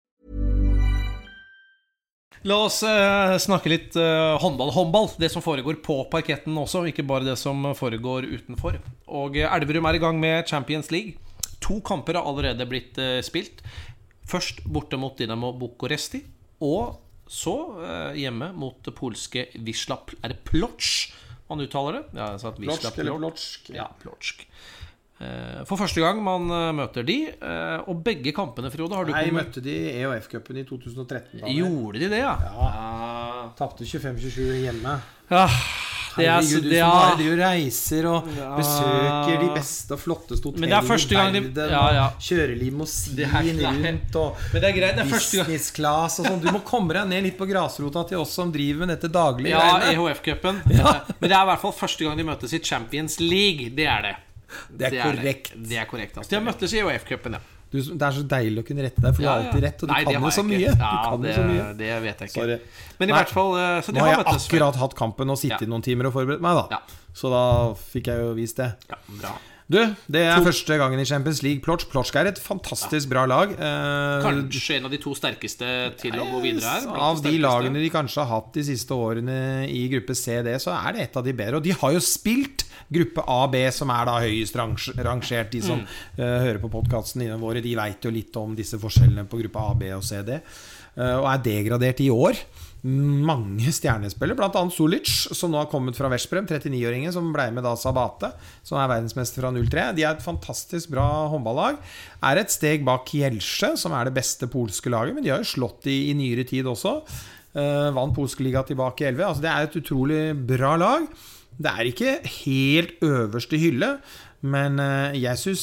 La oss snakke litt håndball, det som foregår på parketten også, ikke bare det som foregår utenfor. Og Elverum er i gang med Champions League. 2 kamper har allerede blitt spilt. Først borte mot Dynamo Bucuresti, og så hjemme mot det polske Wisła. Er det Plock man uttaler det? Ja, jeg sa at Wisła, Plock eller Plock? Ja, Plock. For første gang man møter de, og begge kampene, Frode, har du Nei, møtte de EOF-cupen i 2013. Gjorde de det, ja? Tappte 25-27 hjemme. Ja, Herregud, du som bare driver reiser og besøker de beste og flotteste hotellene i verden og kjører limousin rundt og business class og sånn. Du må komme deg ned litt på grasrota til oss som driver med dette daglig. EHF-cupen. Men det I hvert fall første gang de møtes I Champions League. Det det. Det korrekt. Det korrekt, altså. De har møttes I EHF-cupen, Det så deilig å kunne rette deg, for du har alltid rett, og du kan jo så mye. Det vet jeg ikke. Sorry. Men I hvert fall så nå har jeg akkurat hatt kampen og sittet I noen timer og forberedt meg da. Så da fikk jeg jo vist det. Ja, bra. Du, det første gangen I Champions League. Plock et fantastisk bra lag. Kanskje en av de to sterkeste til å gå videre her. Av de lagene de kanskje har hatt de siste årene I gruppe C, så det et av de bedre. Og de har jo spilt gruppe A, B, som da høyest rangert. De som hører på podcasten våre, de vet jo litt om disse forskjellene på gruppe A, B og C, D. Og degradert I år. Mange stjernespillere, blant annet Sulic, som nå har kommet fra Veszprem, 39-åringen, som ble med da Sabate, som verdensmester fra 03. De et fantastisk bra håndballag. Et steg bak Kielce, som det beste polske laget, men de har jo slått I nyere tid også. Vant polske liga tilbake I 11. Altså, det et utrolig bra lag. Det ikke helt øverste hylle, men jeg synes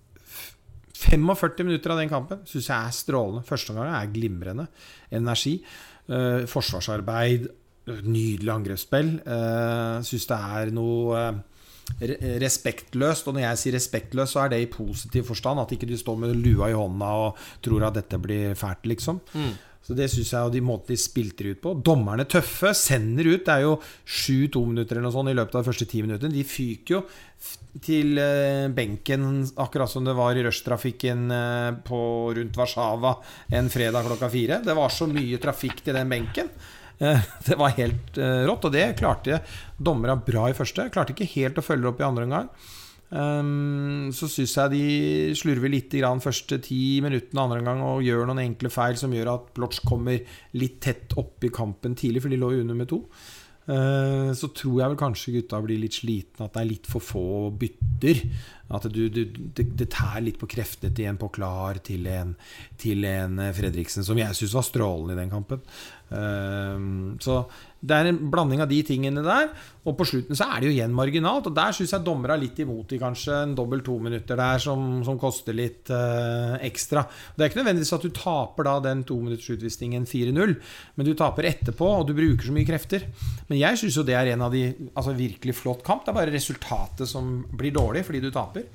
45 minutter av den kampen synes jeg strålende. Første gang glimrende energi, forsvarsarbeid, nydelig angrepsspill. Synes det noe respektløst, og når jeg sier respektløst så det I positiv forstand, at ikke du står med lua I hånda og tror at dette blir fælt liksom. Så det synes jeg, og de måten de spilte ut på. Dommerne tøffe, sender ut, det jo 7-2 minutter eller noe sånt I løpet av de første 10 minuttene. De fyker jo til benken, akkurat som det var I rushtrafikken på rundt Warszawa en fredag klokka 4. Det var så mye trafikk til den benken. Det var helt rått, og det klarte dommerne bra I første. Klarte ikke helt å følge opp I andre omgang. Så synes jeg de slurver litt I grann første 10 minuttene andre gang og gjør noen enkle feil som gjør at Plock kommer litt tett opp I kampen tidlig, for de lå under med 2. Så tror jeg vel kanskje gutta blir litt sliten, at det litt for få bytter, at det tær litt på kreftene til en på klar til en Fredriksen, som jeg synes var strålende I den kampen. Så det en blanding av de tingene der, og på slutten så det jo igjen marginalt, og der synes jeg dommere litt imot I kanskje en dobbelt 2 minutter der som koster litt ekstra. Det ikke nødvendigvis at du taper da den 2 minutters utvisningen 4-0, men du taper etterpå, og du bruker så mye krefter. Men jeg synes jo det en av de virkelig flott kamp, det bare resultatet som blir dårlig fordi du taper.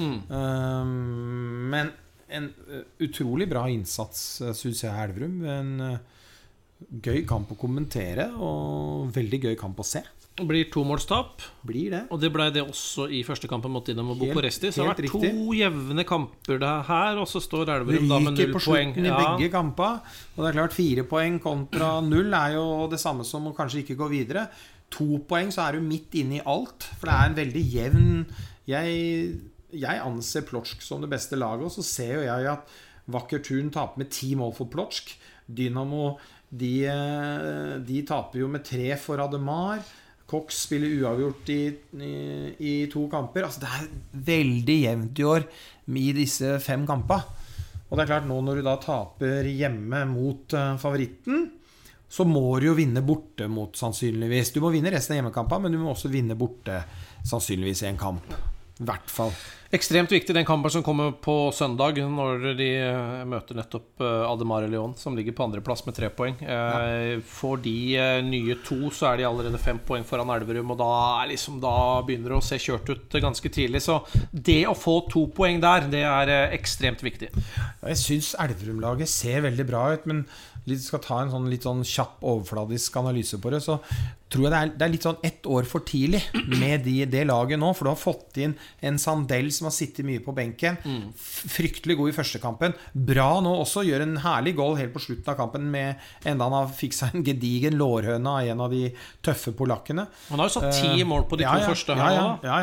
Men en utrolig bra innsats synes jeg Elverum, en gøy kamp å kommentere og veldig gøy kamp å se. Det blir 2 målstap. Blir det. Og det ble det også I første kampen mot Dinamo Bucuresti. Så det 2 jevne kamper det her, og så står Elverum da med 0 poeng. I begge kamper, og det klart 4 poeng kontra 0 jo det samme som å kanskje ikke gå videre. 2 poeng så du midt inne I alt, for det en veldig jevn. Jeg anser Plock som det beste laget, og så ser jo jeg at Wacker Thun taper med 10 mål for Plock. Dynamo de taper jo med 3 for Ademar. Cox spiller uavgjort I 2 kamper. Altså det veldig jevnt I år I disse 5 kamper. Og det klart nå når du da taper hjemme mot favoritten, så må du jo vinne borte mot sannsynligvis. Du må vinne resten av hjemmekampen, men du må også vinne borte sannsynligvis I en kamp. I hvert fall. Ekstremt viktig den kampen som kommer på søndag, når de møter nettopp Ademar Leon, som ligger på andre plass med 3 poeng. For de nye 2 så de allerede 5 poeng foran Elverum, og da begynner det å se kjørt ut ganske tidlig. Så det å få 2 poeng der, det ekstremt viktig. Jeg synes Elverum-laget ser veldig bra ut, men skal ta en litt sånn kjapp overfladisk analyse på det, så tror jeg det litt sånn 1 år for tidlig med det laget nå, for du har fått inn en Sandell som har sittet mye på benken, fryktelig god I første kampen, bra nå også, gjør en herlig goal helt på slutten av kampen med enda han har fikset en gedigen lårhøne av en av de tøffe polakkene. Han har jo satt 10 mål på de 2 første her nå. Ja.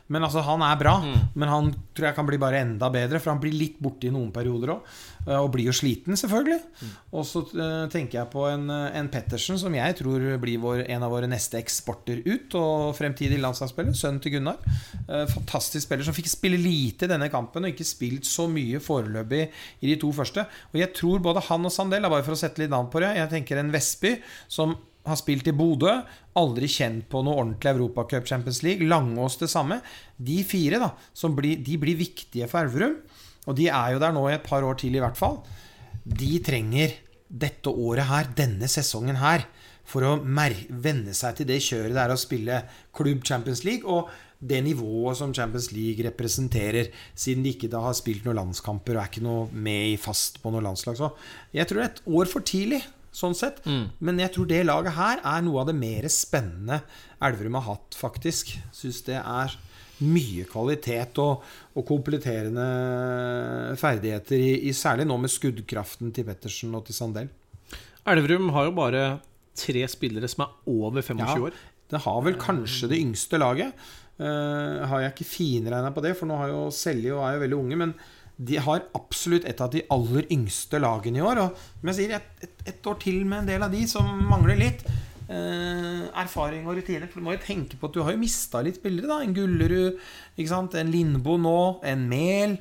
Men altså, han bra, men han tror jeg kan bli bare enda bedre, for han blir litt borte I noen perioder også, og blir jo sliten selvfølgelig. Og så tenker jeg på en Pettersen, som jeg tror blir en av våre neste eksporter ut, og fremtidig landslagsspiller, sønnen til Gunnar. Fantastisk spiller, som fikk spille lite I denne kampen, og ikke spilt så mye foreløpig I de to første. Og jeg tror både han og Sandell, bare for å sette litt navn på det, jeg tenker en Vestby, som har spilt I Bodø, aldri kjent på noe ordentlig Europacup Champions League, Langås det samme. De fire da, de blir viktige for Elverum, og de jo der nå I et par år til I hvert fall. De trenger dette året her, denne sesongen her, for å venne seg til det kjøret det å spille klubb Champions League, og det nivået som Champions League representerer, siden de ikke da har spilt noen landskamper, og ikke noe med fast på noen landslag. Så jeg tror det et år for tidlig, sånn sett, men jeg tror det laget her noe av det mer spennende Elverum har hatt faktisk. Synes det mye kvalitet og kompletterende ferdigheter I særlig nå med skuddkraften til Pettersen og til Sandell. Elverum har jo bare 3 spillere som over 25 år. Det har vel kanskje det yngste laget. Har jeg ikke finregnet på det, for nå har jo Selje og jo veldig unge, men de har absolutt et av de aller yngste lagene I år, og som jeg sier, et år til med en del av de som mangler litt erfaring og rutiner, for du må jo tenke på at du har jo mistet litt spillere da, en Gullerud, ikke sant? En Lindbo nå, en Mel,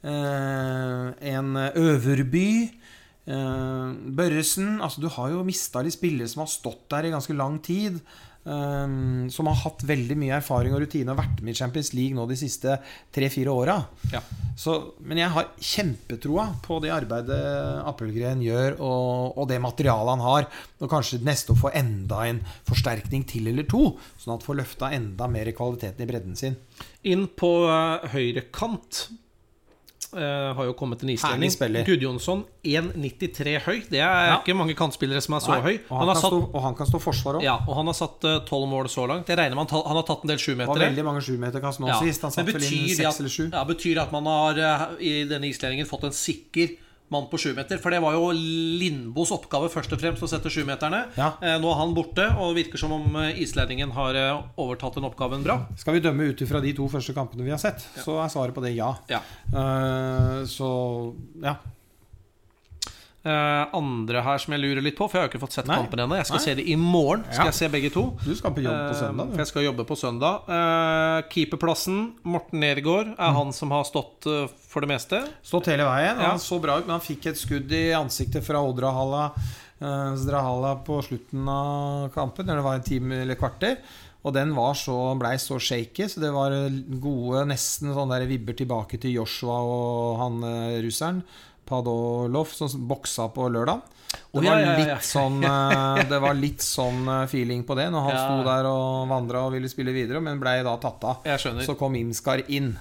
en Øverby, Børresen, altså du har jo mistet litt spillere som har stått der I ganske lang tid, som har hatt veldig mye erfaring og rutine og vært med I Champions League nå de siste 3-4 årene. Men jeg har kjempetroa på det arbeidet Appelgren gjør og det materialet han har, og kanskje neste år få enda en forsterkning til eller to, sånn at får løfta enda mer kvaliteten I bredden sin. Inn på høyre kant har jo kommet en islending, Gudjonsson 1,93 høy. Det ikke mange kantspillere som så høy. Og han kan stå forsvar også. Ja, og han har satt 12 mål så langt. Jeg regner med han har tatt en del 7-metere. Og veldig mange 7-meterkast nå sist. Han satt vel inn 6 eller 7. Ja, betyr at man har I denne islendingen fått en sikker mann på 7-meter, for det var jo Lindbos oppgave først og fremst å sette 7-meterne. Nå han borte, og det virker som om islendingen har overtatt den oppgaven bra. Skal vi dømme ut fra de 2 første kampene vi har sett, så svaret på det ja. Andre her som jeg lurer litt på, for jeg har ikke fått sett kampen ennå. Jeg skal se det I morgen, skal jeg se begge 2. Du skal på jobb på søndag. For jeg skal jobbe på søndag. Keeperplassen, Morten Nergård han som har stått for det meste. Stått hele veien, han så bra ut, men han fikk et skudd I ansiktet fra Zdrahala på slutten av kampen, når det var en time eller kvarter. Og den ble så shaky, så det var gode, nesten sånne der vibber tilbake til Joshua og han russeren Padolov som boksa på lørdag. Det var litt sånn det var litt sånn feeling på det når han sto der og vandret og ville spille videre, men ble da tatt av. Så kom Imskar inn.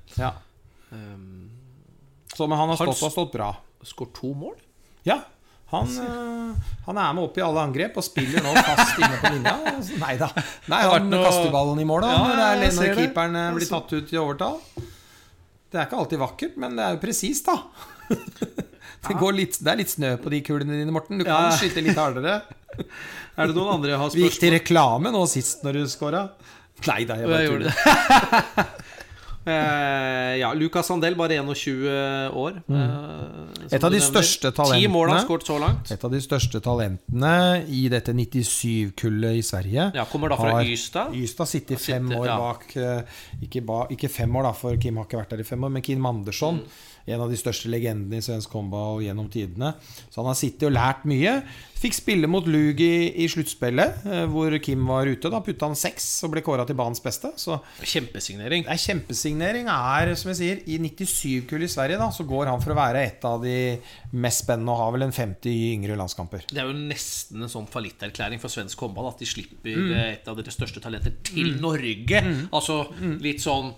Så men han har stått bra. Skåret 2 mål? Ja. Han med opp I alle angrep og spiller nå fast inne på linja. Neida. Nei, han kaster ballen I mål da, når keeperen blir tatt ut I overtall. Det ikke alltid vakkert, men det jo presist da. Det litt snø på de kulene dine, Morten. Du kan skyte litt hardere. Det noen andre jeg har spørsmål? Vi gikk til reklame nå sist når du skåret. Neida, jeg bare gjorde det. Lucas Sandell, bare 21 år. Et av de største talentene 10 mål har skåret så langt. Et av de største talentene I dette 97-kullet I Sverige. Kommer da fra Ystad. Ystad sitter 5 år bak, ikke 5 år da, for Kim har ikke vært der I 5 år, men Kim Andersson, en av de største legendene I svensk håndball gjennom tidene. Så han har sittet og lært mye. Fikk spille mot Lugi I sluttspillet, hvor Kim var ute. Da puttet han 6 og ble kåret til banens beste. Så kjempesignering. Kjempesignering som jeg sier, I 97-kull I Sverige da, så går han for å være et av de mest spennende og har vel en 50 yngre landskamper. Det jo nesten en sånn fallitterklæring for svensk håndball at de slipper et av deres største talenter til Norge. Altså litt sånn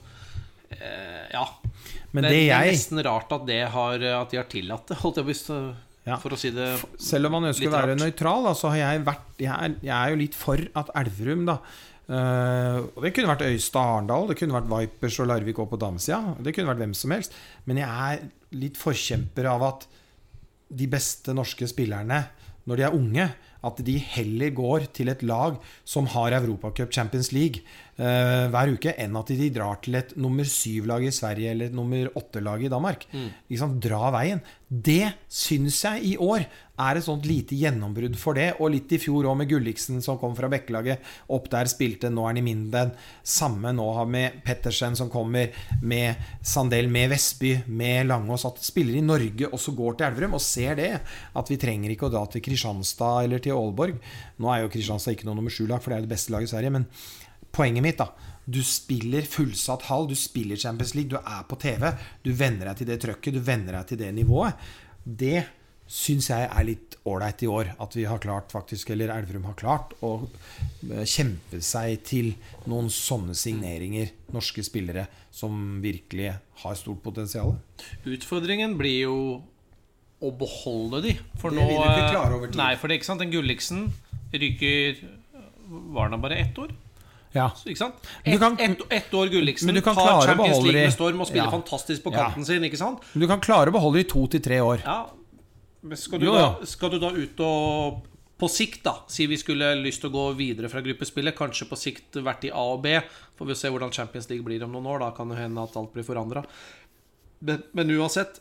men det nesten rart at de har tillatt det, holdt jeg på for å si det. Selv om man ønsker å være nøytral, så har jeg jo litt for at Elverum da, og det kunne vært Øystad Arendal, det kunne vært Vipers og Larvik på damesida, det kunne vært hvem som helst, men jeg litt forkjemper av at de beste norske spillerne når de unge, at de heller går til et lag som har Europacup Champions League hver uke, enn at de drar til et nummer 7-lag i Sverige eller et nummer 8-lag i Danmark. Dra veien. Det synes jeg i år et sånt lite gjennombrudd for det, og litt i fjor også med Gulliksen som kom fra Bekkelaget, opp der spilte, nå han i Minden. Samme nå med Pettersen som kommer, med Sandell, med Vestby, med Langås, at spiller i Norge også går til Elverum, og ser det, at vi trenger ikke å dra til Kristianstad eller til Aalborg. Nå jo Kristianstad ikke noe nummer 7-lag, for det det beste laget i Sverige, men poenget mitt da, du spiller fullsatt hall, du spiller Champions League, du på TV, du venner deg til det trøkket, du venner deg til det nivået. Det synes jeg litt ordentlig i år, at vi har klart faktisk, eller Elverum har klart å kjempe seg til noen sånne signeringer, norske spillere som virkelig har stort potensial. Utfordringen blir jo å beholde de, for det nå vil du ikke klare over tid. Nei, for det ikke sant, den Gulliksen ryker, var den bare 1 år? Ja. Ikke sant? Ett år Gulliksen tar Champions League med storm og spiller fantastisk på kanten sin, ikke sant? Men du kan klare å beholde i 2 til 3 år. Ja, men skal du da ut og på sikt da, si vi skulle lyst til å gå videre fra gruppespillet, kanskje på sikt vært i A og B, får vi se hvordan Champions League blir om noen år, da kan det hende at alt blir forandret. Men uansett,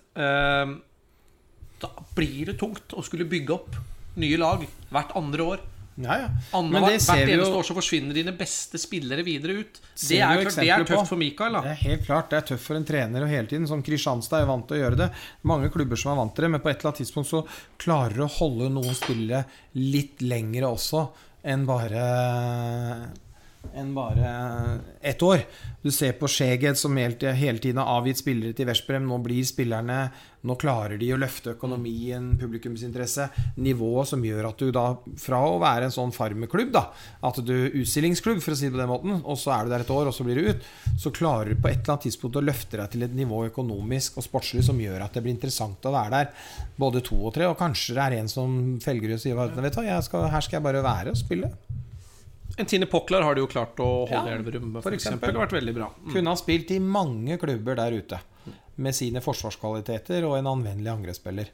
da blir det tungt å skulle bygge opp nye lag hvert andre år. Ja. Men det hvert eneste år så forsvinner dine beste spillere videre ut. Det tøft for Mikael da. Det helt klart, det tøft for en trener og hele tiden, som Kristianstad vant til å gjøre det. Mange klubber som vant til det, men på et eller annet tidspunkt så klarer å holde noen spillere litt lengre også enn bare 1 år. Du ser på Skjeged som hele tiden har avgitt spillere til Veszprem. Nå blir spillerne, nå klarer de å løfte økonomien, publikumsinteresse, nivået som gjør at du da, fra å være en sånn farmeklubb da, at du utstillingsklubb for å si det på den måten, og så du der 1 år og så blir du ut, så klarer du på et eller annet tidspunkt å løfte deg til et nivå økonomisk og sportslig som gjør at det blir interessant å være der, både 2 og 3, og kanskje det en som Felgerud sier, vet du hva, her skal jeg bare være og spille. En Tine Poklar har du jo klart å holde i Elverum, for eksempel. Det har vært veldig bra. Kunne ha spilt i mange klubber der ute, med sine forsvarskvaliteter og en anvendelig angrepsspiller.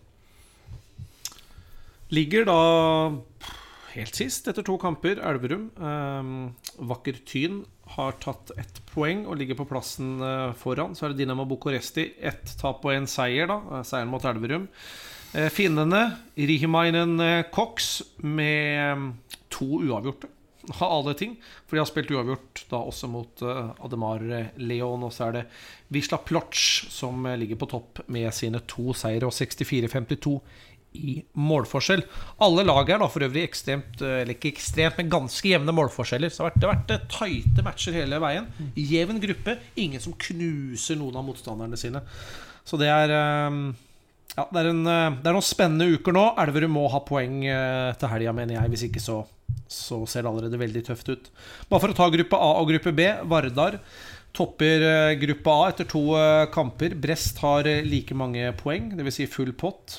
Ligger da helt sist etter 2 kamper, Elverum. Vakker Tyn har tatt 1 poeng og ligger på plassen foran. Så det Dinamo Bucuresti, 1 tap og 1 seier da, seieren mot Elverum. Finnene, Rihimainen Cox med 2 uavgjorte. Av alle ting, for de har spilt uavgjort da også mot Ademar Leon, og så det Wisla Ploc som ligger på topp med sine 2 seire og 64-52 i målforskjell. Alle lag da for øvrig ekstremt, eller ikke ekstremt, men ganske jevne målforskjeller, så det har vært tighte matcher hele veien, jevn gruppe, ingen som knuser noen av motstanderne sine, så det det er noen spennende uker nå. Elverum må ha poeng til helgen, mener jeg, hvis ikke så ser det allerede veldig tøft ut. Bare for å ta gruppe A og gruppe B, Vardar topper gruppe A etter 2 kamper. Brest har like mange poeng, det vil si full pott.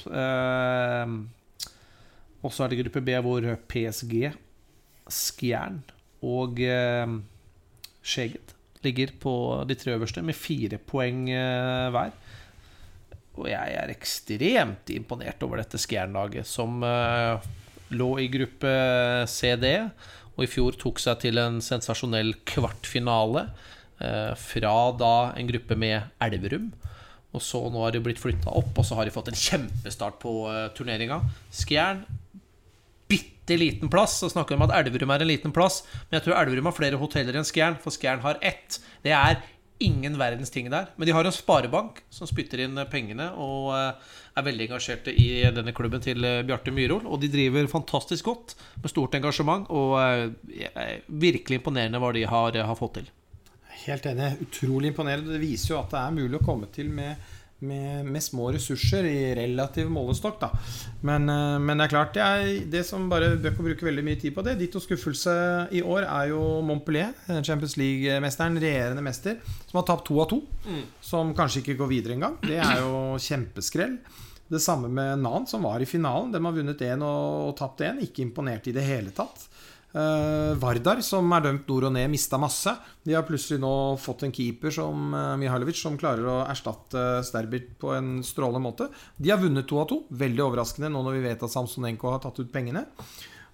Og så det gruppe B hvor PSG, Skjern og Skjeget ligger på de 3 øverste med 4 poeng hver. Og jeg ekstremt imponert over dette Skjern-laget som lå i gruppe CD, og i fjor tok seg til en sensasjonell kvartfinale fra da en gruppe med Elverum, og så nå har de blitt flyttet opp, og så har de fått en kjempestart på turneringen. Skjern, bitte liten plass, så snakker vi om at Elverum en liten plass, men jeg tror Elverum har flere hoteller enn Skjern, for Skjern har 1. Det ingen verdens ting der, men de har en sparebank som spytter inn pengene og veldig engasjerte i denne klubben til Bjarte Myrhol, og de driver fantastisk godt med stort engasjement, og virkelig imponerende hva de har fått til. Helt enig, utrolig imponerende. Det viser jo at det mulig å komme til med små ressurser i relativ målestokk da. Men det klart, det som bare bør bruke veldig mye tid på det, ditt og skuffelse i år jo Montpellier, Champions League-mesteren, regjerende mester, som har tapt 2 av 2, som kanskje ikke går videre en gang. Det jo kjempeskrell. Det samme med Nantes, som var i finalen. De har vunnet 1 og tapt 1, ikke imponert i det hele tatt. Vardar, som dømt nord og ned, mistet masse. De har plutselig nå fått en keeper som Mihailovic, som klarer å erstatte Sterbit på en strålende måte. De har vunnet 2 av 2, veldig overraskende nå når vi vet at Samsonenko har tatt ut pengene.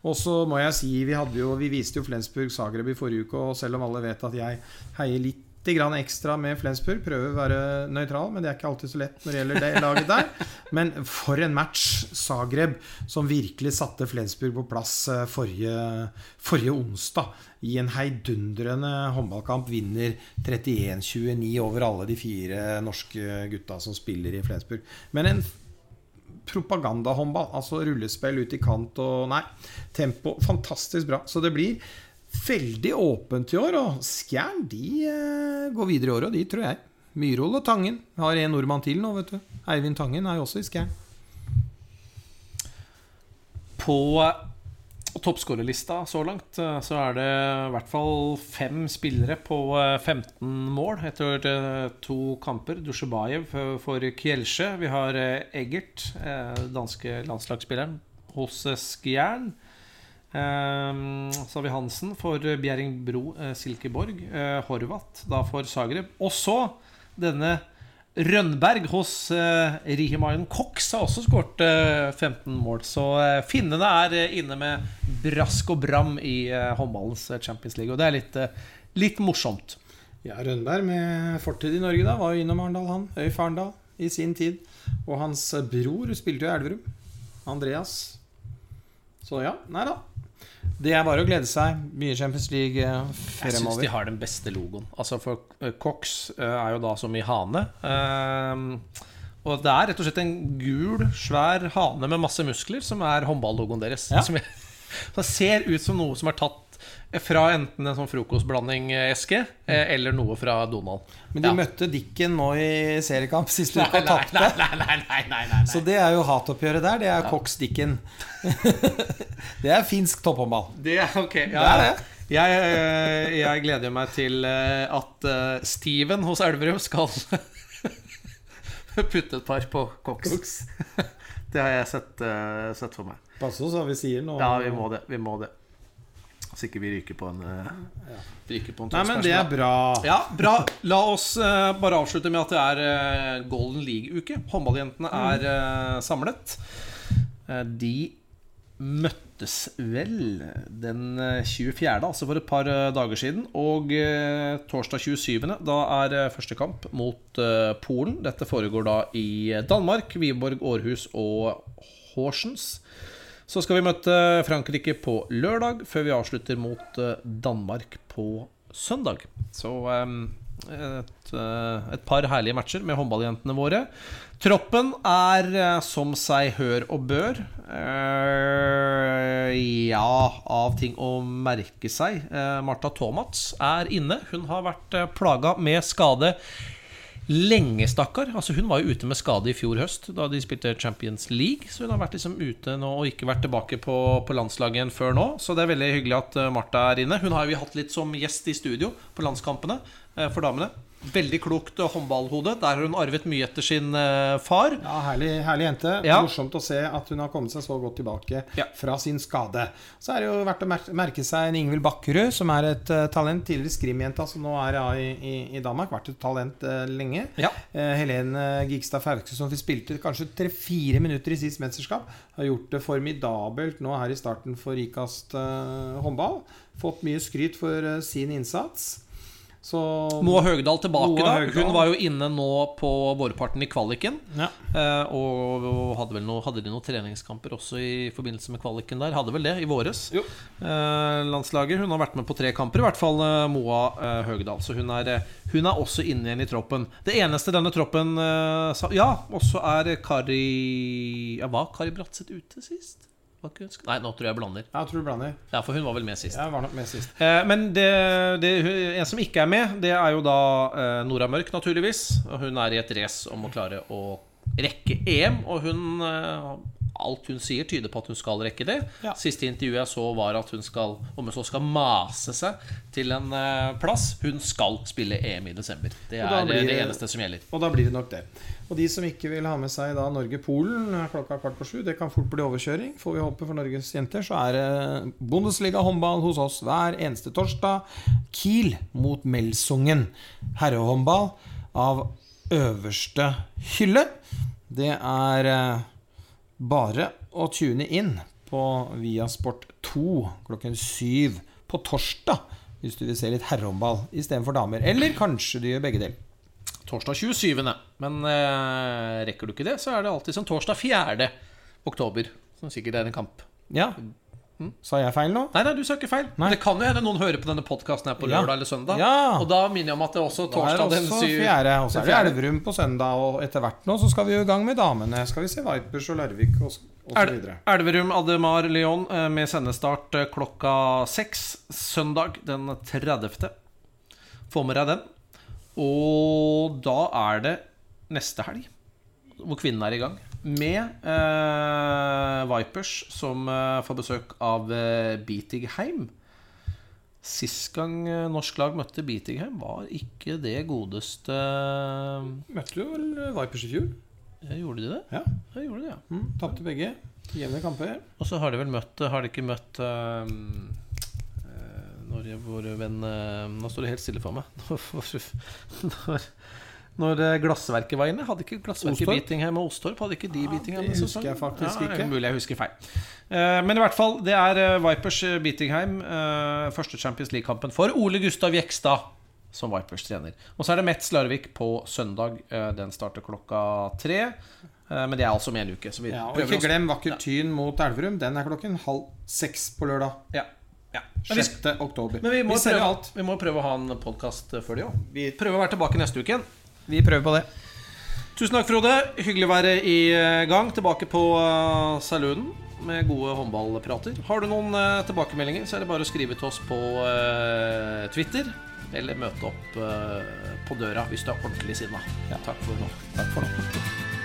Og så må jeg si, vi viste jo Flensburg Zagreb I forrige uke, og selv om alle vet at jeg heier litt grann ekstra med Flensburg, prøver å være nøytral, men det ikke alltid så lett når det gjelder det laget der. Men for en match, Zagreb, som virkelig satte Flensburg på plass forrige onsdag, I en heidundrende håndballkamp, vinner 31-29 over alle de 4 norske gutta som spiller I Flensburg. Men en propagandahåndball, altså rullespill ut I kant og tempo, fantastisk bra. Så det blir veldig åpent I år, og Skjern, de går videre I år, og de tror jeg. Myrhol og Tangen har en nordmann til nå, vet du. Eivind Tangen jo også I Skjern. På toppskårerlista så langt, så det I hvert fall 5 spillere på 15 mål etter 2 kamper. Dusjebajev for Kielce. Vi har Eggert, danske landslagsspilleren hos Skjern. Så har vi Hansen for Bjerringbro Silkeborg, Horvath da for Zagreb, og så denne Rønberg hos Rihimayen Cox har også skåret 15 mål, så finnene inne med brask og bram I håndballens Champions League, og det litt morsomt. Ja, Rønberg med fortid I Norge da, var jo innom Arndal han, Øyf Arndal I sin tid, og hans bror spilte jo I Elverum, Andreas. Så ja, nei da. Det bare å glede seg. Mye Champions League fremover. Jeg synes de har den beste logoen. Altså for Cox jo da som I hane. Og det rett og slett en gul, svær hane med masse muskler som håndballlogoen deres. Ja. Det ser ut som noe som tatt fra enten en sånn frokostblanding-eske eller noe fra Donald. Men de møtte Dicken nå I seriekamp siste uke og tappte. Nei. Så det jo hatoppgjøret der, det Cox Dicken. Det finsk topphåndball. Det ok. Ja, det Jeg gleder meg til at Steven hos Elverum skal putte et par på Cox. Det har jeg sett for meg. Pass oss, vi sier nå. Ja, vi må det. Så ikke vi ryker på en Nei, men det bra. Ja, bra. La oss bare avslutte med at det Golden League-uke. Håndballjentene samlet. De møttes vel den 24., altså for et par dager siden. Og torsdag 27., da første kamp mot Polen. Dette foregår da I Danmark, Viborg, Aarhus og Horsens. Så skal vi møte Frankrike på lørdag, før vi avslutter mot Danmark på søndag. Så et par herlige matcher med håndballjentene våre. Troppen som seg hør og bør. Ja, av ting å merke seg. Marta Tomats inne. Hun har vært plaget med skade lenge, stakkar. Altså, hun var jo ute med skade I fjor høst da de spilte Champions League, så hun har vært liksom ute nå og ikke vært tilbake på landslaget igjen før nå, så det veldig hyggelig at Marta inne. Hun har jo vi hatt litt som gjest I studio på landskampene for damene. Veldig klokt håndballhode. Der har hun arvet mye etter sin far. Ja, herlig jente. Ja. Morsomt å se at hun har kommet seg så godt tilbake fra sin skade. Så det jo verdt å merke seg en Ingvild Bakkerud, som et talent, tidligere skrimjenta, som nå I Danmark, vært et talent lenge. Ja. Helene Gigstad Fauske, som vi spilte kanskje 3-4 minutter I sist mesterskap, har gjort det formidabelt nå her I starten for Rikast håndball. Fått mye skryt for sin innsats. Så Moa Høgdal tilbake da. Hun var jo inne nå på vårparten I kvaliken. Ja. Og hadde de noen treningskamper også I forbindelse med kvaliken der. Hadde vel det I våres. Landslaget. Hun har vært med på 3 kamper, I hvert fall Moa Høgdal. Så hun også inne igjen I troppen. Det eneste denne troppen ja, også Kari Bratseth ute sist? Nei, nå tror jeg blander. Ja, jeg tror du blander. Ja, for hun var vel med sist. Ja, var nok med sist. Men en som ikke med, det jo da Nora Mørk, naturligvis. Og hun I et race om å klare å rekke EM. Og hun, alt hun sier tyder på at hun skal rekke det. Ja. Siste intervjuet jeg så var at hun skal, om hun så skal mase seg til en plass, hun skal spille EM I desember. Det det eneste som gjelder. Og da blir det nok det. Og de som ikke vil ha med seg da Norge-Polen klokka 6:15, det kan fort bli overkjøring. Får vi håpe for Norges jenter, så det Bundesliga håndball hos oss hver eneste torsdag. Kiel mot Melsungen. Herrehåndball av øverste hylle. Det bare å tune inn på Viasport 2 2 klokken 7 på torsdag, hvis du vil se litt herrehåndball I stedet for damer. Eller kanskje du gjør begge deler. Torsdag 27. Men rekker du ikke det, så det alltid som torsdag 4. oktober, som sikkert en kamp. Ja. Sa jeg feil nå? Nei, du sa ikke feil. Men det kan jo hende noen hører på denne podcasten her på lørdag eller søndag. Ja. Og da minner jeg om at det også torsdag den 7. Og så det Elverum på søndag, og etter hvert nå så skal vi jo I gang med damene. Skal vi se Vipers og Larvik og så videre. Elverum, Ademar, Lyon med sendestart klokka 6 søndag den 30. Få med deg den. Og da det neste helg hvor kvinnen I gang med Vipers som får besøk av Bietigheim. Sist gang norsk lag møtte Bietigheim var ikke det godeste. Møtte du vel Vipers I fjor? Gjorde de det? Ja, jeg gjorde det, ja. Tappte begge jevne kamper. Og så har de vel møtt, har de ikke møtt når vår venn, nå står det helt stille for meg. Når Glassverket var inne, hadde ikke Glassverket Bietigheim og Ostorp, hadde ikke de Bietigheim? Det husker jeg faktisk ikke. Mulig jeg husker feil. Men I hvert fall, det Vipers Bietigheim, første Champions League-kampen for Ole Gustav Jekstad som Vipers trener. Og så det Metz Larvik på søndag, den starter klokka 3, men det altså om en uke. Så vi og ikke glem Vakker Tyn mot Elverum, den klokken 5:30 på lørdag. Ja. 6. oktober. Men vi må prøve å ha en podcast før det også. Vi prøver å være tilbake neste uke igjen. Vi prøver på det. Tusen takk, Frode. Hyggelig å være I gang. Tilbake på saloonen med gode håndballprater. Har du noen tilbakemeldinger, så det bare å skrive til oss på Twitter, eller møte opp på døra hvis du ordentlig sinna. Ja. Takk for nå. Takk for nå.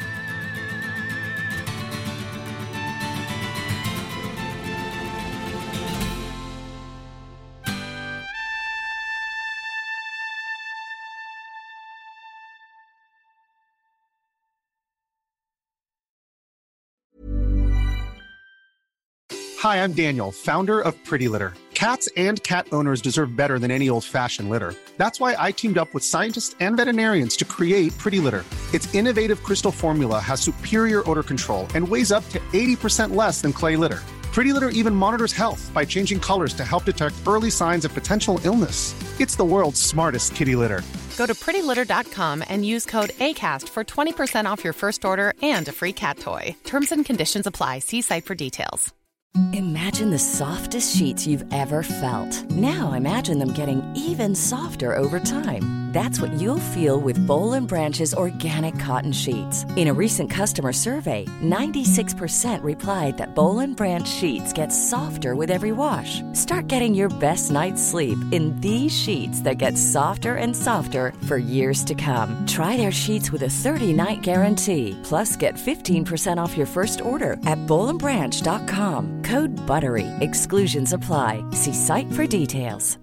Hi, I'm Daniel, founder of Pretty Litter. Cats and cat owners deserve better than any old-fashioned litter. That's why I teamed up with scientists and veterinarians to create Pretty Litter. Its innovative crystal formula has superior odor control and weighs up to 80% less than clay litter. Pretty Litter even monitors health by changing colors to help detect early signs of potential illness. It's the world's smartest kitty litter. Go to prettylitter.com and use code ACAST for 20% off your first order and a free cat toy. Terms and conditions apply. See site for details. Imagine the softest sheets you've ever felt. Now imagine them getting even softer over time. That's what you'll feel with Boll & Branch's organic cotton sheets. In a recent customer survey, 96% replied that Boll & Branch sheets get softer with every wash. Start getting your best night's sleep in these sheets that get softer and softer for years to come. Try their sheets with a 30-night guarantee. Plus, get 15% off your first order at bollandbranch.com. Code BUTTERY. Exclusions apply. See site for details.